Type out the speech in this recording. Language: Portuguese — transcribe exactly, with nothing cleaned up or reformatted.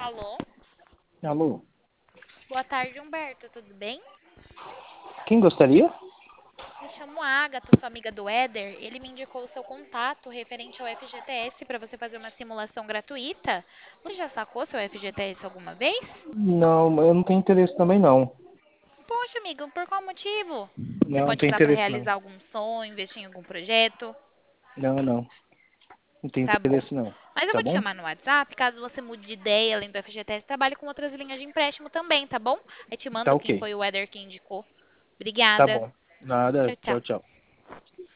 Alô? Alô, Boa tarde, Humberto. Tudo bem? quem gostaria? Me chamo Agatha, sou amiga do Éder. Ele me indicou o seu contato referente ao F G T S para você fazer uma simulação gratuita. Você já sacou seu F G T S alguma vez? Não, eu não tenho interesse também não. Poxa, amigo, por qual motivo? Você Não, não pode tenho usar para interesse não. realizar algum sonho, investir em algum projeto? Não, não. Não tenho Tá bom. interesse não. Mas eu Tá vou te bom? chamar no WhatsApp, caso você mude de ideia, além do F G T S, trabalhe com outras linhas de empréstimo também, tá bom? Aí te Tá mando quem ok. foi o Éder que indicou. Tá Obrigada. bom. Nada. Tchau, tchau. Tchau, tchau.